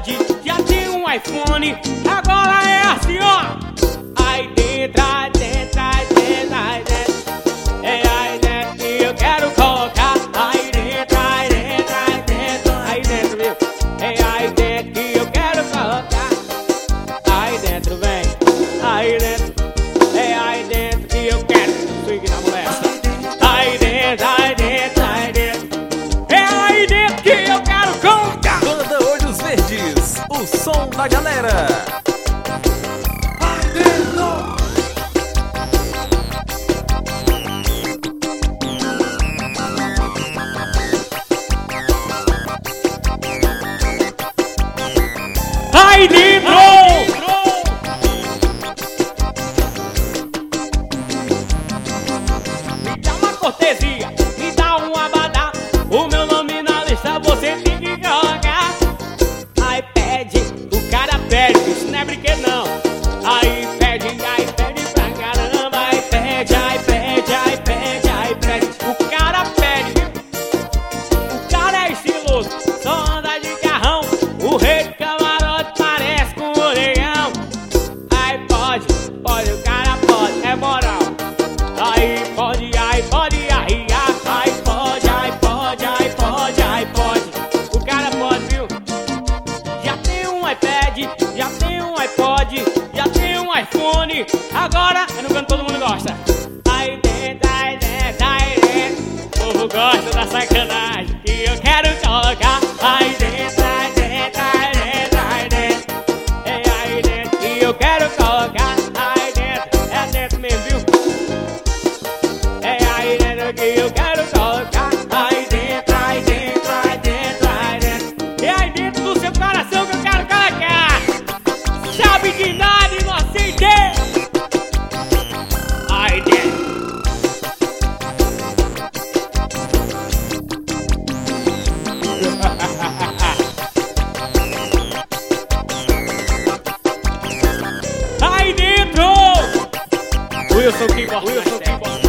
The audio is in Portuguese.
iPod, já tem um iPhone. Agora é assim, ó. Aí dentro, aí dentro, aí dentro, aí dentro. É aí dentro que eu quero colocar. Aí dentro, aí dentro, aí dentro, aí dentro, viu? É aí dentro que eu quero colocar. Aí dentro, vem. Aí dentro. É aí dentro que eu quero. Swing na mulher. Aí dentro, aí dentro, aí dentro. É aí dentro que eu quero colocar. Banda Olhos Verdes, o som da galera. Aí dentro! Me dá uma cortesia, me dá um abadá. O meu nome na lista você tem que colocar. Aí pede, o cara pede, isso não é brinquedo não. Aí pede pra caramba. Aí pede, aí pede, aí pede, aí pede. O cara pede, viu? O cara é estiloso, só anda de carrão. O rei do camarote parece com o leão. Aí pode, o cara pode, é moral. Aí pode, aí pode, aí pode, aí pode, aí pode, aí pode. O cara pode, viu? Já tem um iPad, já tem um iPod, já tem um iPhone. Agora é no canto todo mundo gosta. Aí dentro, aí dentro, aí dentro. O povo gosta da sacanagem que eu quero colocar. Aí dentro, aí dentro, aí dentro, aí dentro. É aí dentro que eu quero colocar. Aí dentro, é dentro mesmo, viu? É aí dentro que eu quero colocar. Aí dentro, aí dentro, aí dentro, aí dentro. É aí dentro do seu coração que eu quero colocar. Sabe de nada, inocente. Aí dentro. Aí dentro. Wilson Keyboard.